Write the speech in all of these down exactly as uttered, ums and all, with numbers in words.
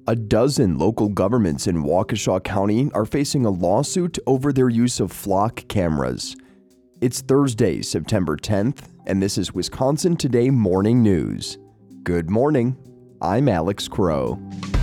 A dozen local governments in Waukesha County are facing a lawsuit over their use of flock cameras. It's Thursday, September tenth, and this is Wisconsin Today Morning News. Good morning. I'm Alex Crow.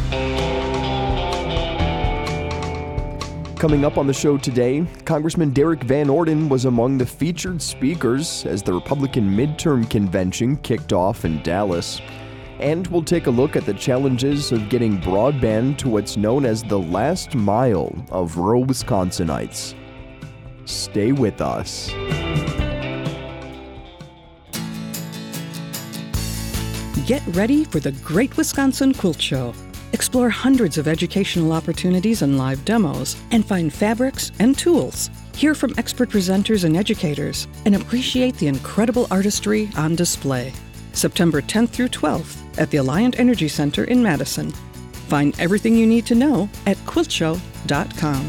Coming up on the show today, Congressman Derrick Van Orden was among the featured speakers as the Republican midterm convention kicked off in Dallas. And we'll take a look at the challenges of getting broadband to what's known as the last mile of rural Wisconsinites. Stay with us. Get ready for the Great Wisconsin Quilt Show. Explore hundreds of educational opportunities and live demos, and find fabrics and tools. Hear from expert presenters and educators, and appreciate the incredible artistry on display. September tenth through twelfth at the Alliant Energy Center in Madison. Find everything you need to know at quilt show dot com.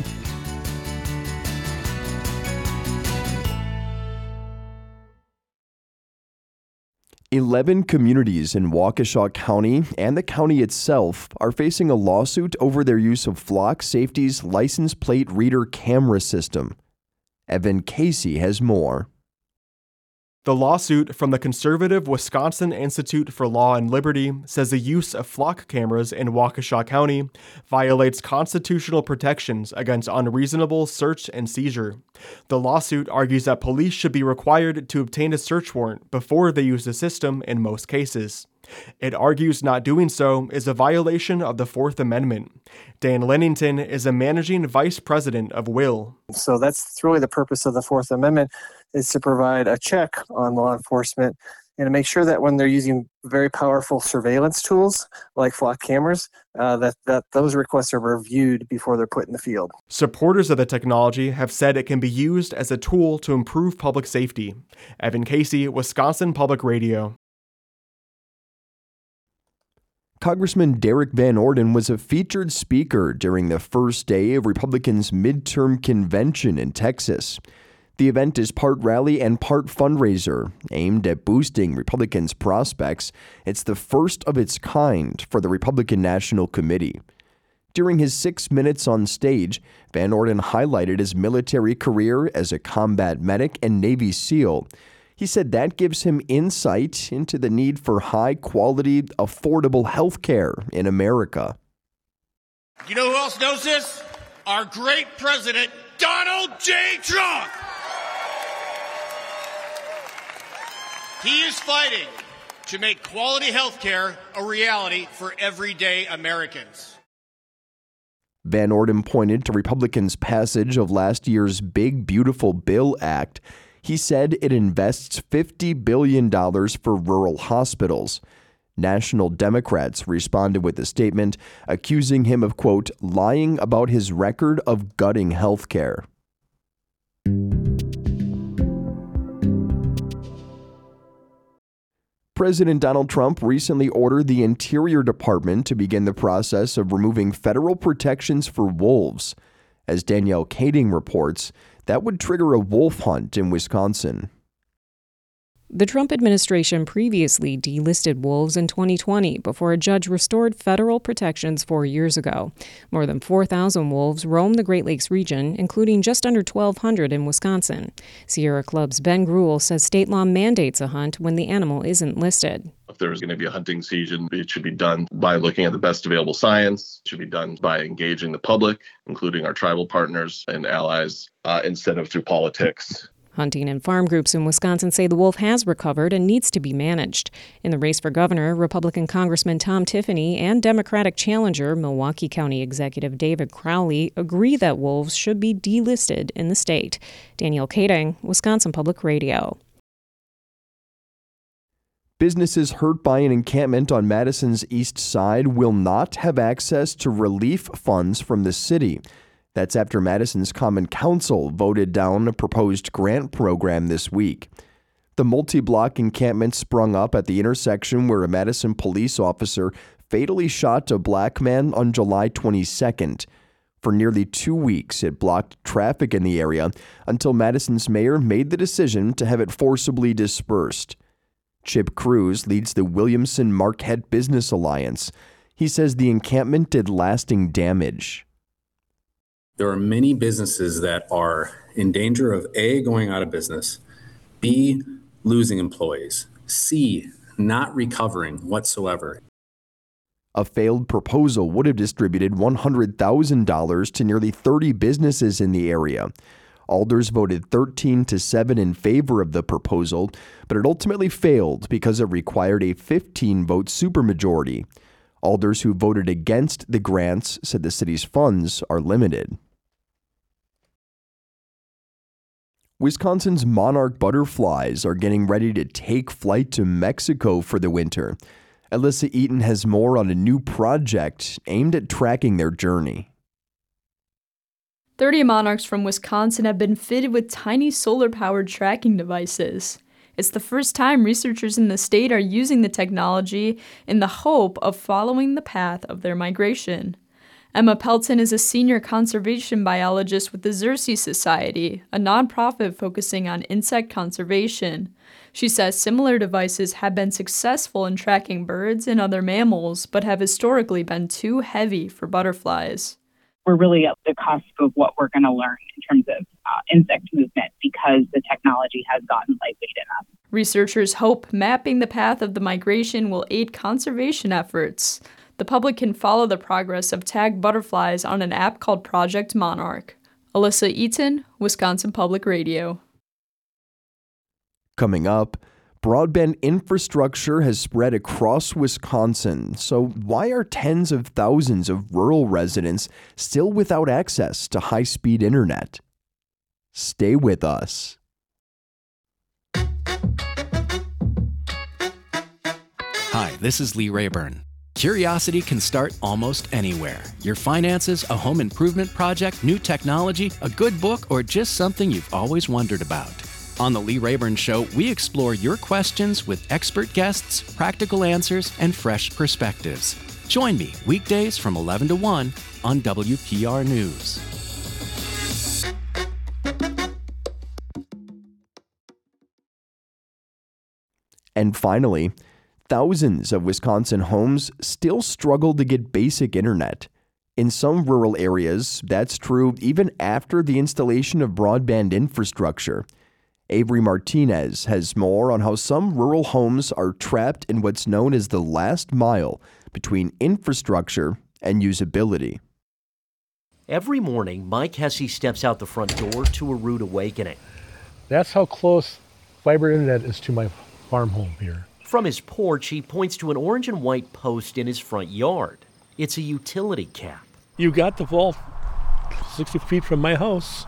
Eleven communities in Waukesha County and the county itself are facing a lawsuit over their use of Flock Safety's license plate reader camera system. Evan Casey has more. The lawsuit from the conservative Wisconsin Institute for Law and Liberty says the use of flock cameras in Waukesha County violates constitutional protections against unreasonable search and seizure. The lawsuit argues that police should be required to obtain a search warrant before they use the system in most cases. It argues not doing so is a violation of the Fourth Amendment. Dan Lennington is a managing vice president of Will. So that's really the purpose of the Fourth Amendment, is to provide a check on law enforcement and to make sure that when they're using very powerful surveillance tools like flock cameras, uh, that, that those requests are reviewed before they're put in the field. Supporters of the technology have said it can be used as a tool to improve public safety. Evan Casey, Wisconsin Public Radio. Congressman Derrick Van Orden was a featured speaker during the first day of Republicans' midterm convention in Texas. The event is part rally and part fundraiser aimed at boosting Republicans' prospects. It's the first of its kind for the Republican National Committee. During his six minutes on stage, Van Orden highlighted his military career as a combat medic and Navy SEAL. He said that gives him insight into the need for high-quality, affordable health care in America. You know who else knows this? Our great president, Donald J. Trump. He is fighting to make quality health care a reality for everyday Americans. Van Orden pointed to Republicans' passage of last year's Big Beautiful Bill Act. He said it invests fifty billion dollars for rural hospitals. National Democrats responded with a statement accusing him of, quote, lying about his record of gutting health care. President Donald Trump recently ordered the Interior Department to begin the process of removing federal protections for wolves. As Danielle Kading reports, that would trigger a wolf hunt in Wisconsin. The Trump administration previously delisted wolves in twenty twenty before a judge restored federal protections four years ago. More than four thousand wolves roam the Great Lakes region, including just under twelve hundred in Wisconsin. Sierra Club's Ben Gruhl says state law mandates a hunt when the animal isn't listed. If there's going to be a hunting season, it should be done by looking at the best available science. It should be done by engaging the public, including our tribal partners and allies, uh, instead of through politics. Hunting and farm groups in Wisconsin say the wolf has recovered and needs to be managed. In the race for governor, Republican Congressman Tom Tiffany and Democratic challenger Milwaukee County Executive David Crowley agree that wolves should be delisted in the state. Danielle Kading, Wisconsin Public Radio. Businesses hurt by an encampment on Madison's east side will not have access to relief funds from the city. That's after Madison's Common Council voted down a proposed grant program this week. The multi-block encampment sprung up at the intersection where a Madison police officer fatally shot a black man on July twenty-second. For nearly two weeks, it blocked traffic in the area until Madison's mayor made the decision to have it forcibly dispersed. Chip Cruz leads the Williamson Marquette Business Alliance. He says the encampment did lasting damage. There are many businesses that are in danger of A, going out of business, B, losing employees, C, not recovering whatsoever. A failed proposal would have distributed one hundred thousand dollars to nearly thirty businesses in the area. Alders voted thirteen to seven in favor of the proposal, but it ultimately failed because it required a fifteen-vote supermajority. Alders who voted against the grants said the city's funds are limited. Wisconsin's monarch butterflies are getting ready to take flight to Mexico for the winter. Alyssa Eaton has more on a new project aimed at tracking their journey. thirty monarchs from Wisconsin have been fitted with tiny solar-powered tracking devices. It's the first time researchers in the state are using the technology in the hope of following the path of their migration. Emma Pelton is a senior conservation biologist with the Xerces Society, a nonprofit focusing on insect conservation. She says similar devices have been successful in tracking birds and other mammals, but have historically been too heavy for butterflies. We're really at the cusp of what we're going to learn in terms of uh, insect movement because the technology has gotten lightweight enough. Researchers hope mapping the path of the migration will aid conservation efforts. The public can follow the progress of tagged butterflies on an app called Project Monarch. Alyssa Eaton, Wisconsin Public Radio. Coming up, broadband infrastructure has spread across Wisconsin, so why are tens of thousands of rural residents still without access to high-speed internet? Stay with us. Hi, this is Lee Rayburn. Curiosity can start almost anywhere. Your finances, a home improvement project, new technology, a good book, or just something you've always wondered about. On The Lee Rayburn Show, we explore your questions with expert guests, practical answers, and fresh perspectives. Join me weekdays from eleven to one on W P R News. And finally, thousands of Wisconsin homes still struggle to get basic internet. In some rural areas, that's true even after the installation of broadband infrastructure. Avery Martinez has more on how some rural homes are trapped in what's known as the last mile between infrastructure and usability. Every morning, Mike Hesse steps out the front door to a rude awakening. That's how close fiber internet is to my farm home here. From his porch, he points to an orange and white post in his front yard. It's a utility cap. You got the vault sixty feet from my house,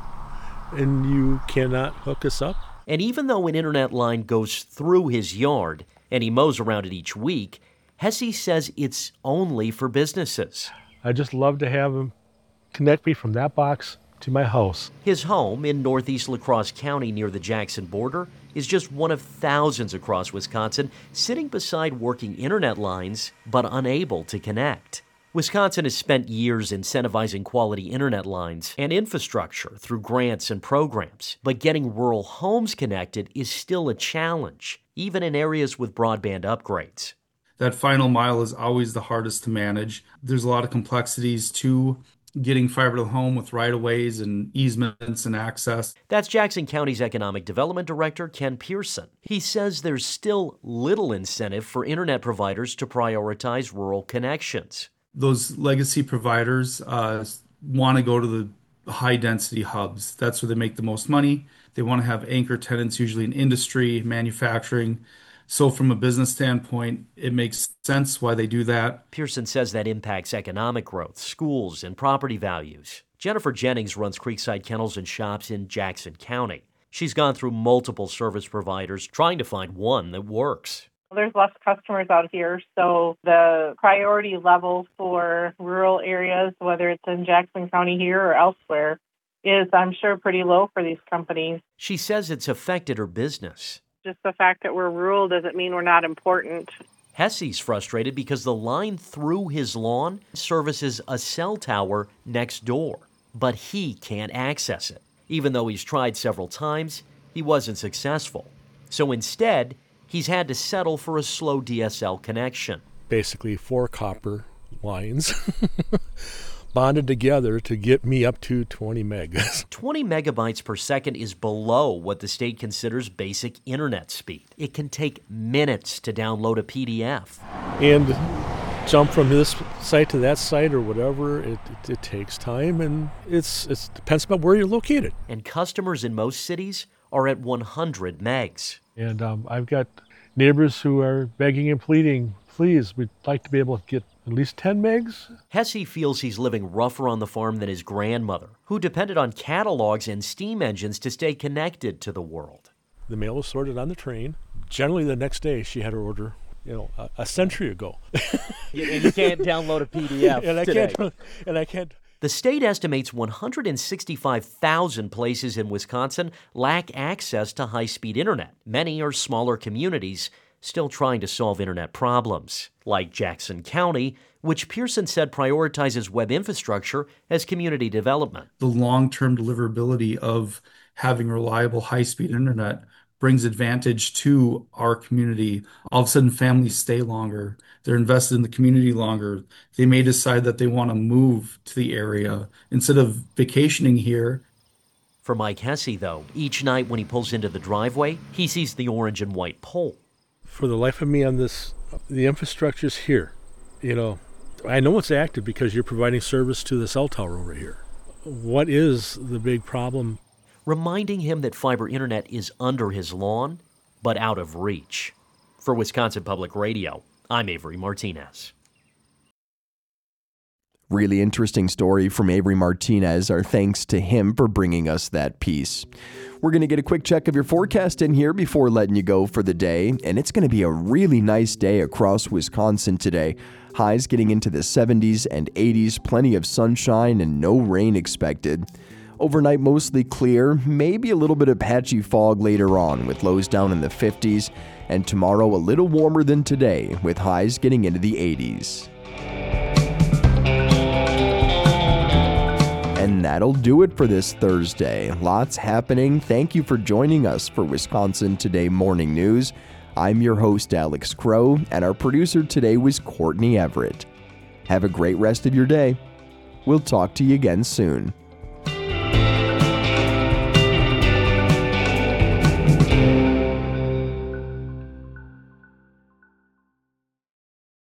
and you cannot hook us up. And even though an internet line goes through his yard, and he mows around it each week, Hesse says it's only for businesses. I just love to have them connect me from that box to my house. His home in northeast La Crosse County near the Jackson border is just one of thousands across Wisconsin sitting beside working internet lines but unable to connect. Wisconsin has spent years incentivizing quality internet lines and infrastructure through grants and programs, but getting rural homes connected is still a challenge, even in areas with broadband upgrades. That final mile is always the hardest to manage. There's a lot of complexities to getting fiber to the home with right-of-ways and easements and access. That's Jackson County's Economic Development Director, Ken Pearson. He says there's still little incentive for internet providers to prioritize rural connections. Those legacy providers uh, want to go to the high-density hubs. That's where they make the most money. They want to have anchor tenants, usually in industry, manufacturing. So from a business standpoint, it makes sense why they do that. Pearson says that impacts economic growth, schools, and property values. Jennifer Jennings runs Creekside Kennels and Shops in Jackson County. She's gone through multiple service providers trying to find one that works. There's less customers out here, so the priority level for rural areas, whether it's in Jackson County here or elsewhere, is, I'm sure, pretty low for these companies. She says it's affected her business. Just the fact that we're rural doesn't mean we're not important. Hesse's frustrated because the line through his lawn services a cell tower next door, but he can't access it. Even though he's tried several times, he wasn't successful. So instead, he's had to settle for a slow D S L connection. Basically four copper, lines bonded together to get me up to twenty megs. twenty megabytes per second is below what the state considers basic internet speed. It can take minutes to download a P D F. And jump from this site to that site or whatever, it, it, it takes time, and it's it depends on where you're located. And customers in most cities are at one hundred megs. And um, I've got neighbors who are begging and pleading, please, we'd like to be able to get at least ten megs. Hesse feels he's living rougher on the farm than his grandmother, who depended on catalogs and steam engines to stay connected to the world. The mail was sorted on the train. Generally the next day she had her order, you know, a, a century ago. And you can't download a P D F and I today. Can't, and I can't. The state estimates one hundred sixty-five thousand places in Wisconsin lack access to high-speed internet. Many are smaller communities still trying to solve internet problems, like Jackson County, which Pearson said prioritizes web infrastructure as community development. The long-term deliverability of having reliable high-speed internet brings advantage to our community. All of a sudden, families stay longer. They're invested in the community longer. They may decide that they want to move to the area instead of vacationing here. For Mike Hesse, though, each night when he pulls into the driveway, he sees the orange and white pole. For the life of me on this, the infrastructure's here. You know, I know it's active because you're providing service to the cell tower over here. What is the big problem? Reminding him that fiber internet is under his lawn, but out of reach. For Wisconsin Public Radio, I'm Avery Martinez. Really interesting story from Avery Martinez. Our thanks to him for bringing us that piece. We're going to get a quick check of your forecast in here before letting you go for the day, and it's going to be a really nice day across Wisconsin today. Highs getting into the seventies and eighties, plenty of sunshine and no rain expected. Overnight mostly clear, maybe a little bit of patchy fog later on with lows down in the fifties, and tomorrow a little warmer than today with highs getting into the eighties. And that'll do it for this Thursday. Lots happening. Thank you for joining us for Wisconsin Today Morning News. I'm your host, Alex Crow, and our producer today was Courtney Everett. Have a great rest of your day. We'll talk to you again soon.